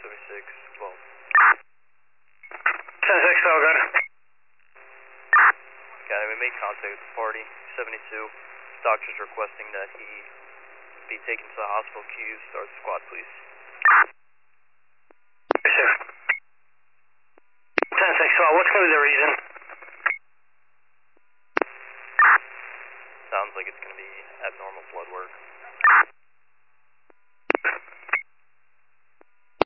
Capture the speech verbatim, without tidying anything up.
seventy-six, twelve. ten six, all good. Okay, we made contact with the party, seventy-two. Doctor's requesting that he be taken to the hospital. Q, start the squad, please. Yes, sir. ten six, well, what's going to be the reason? Sounds like it's going to be abnormal blood work.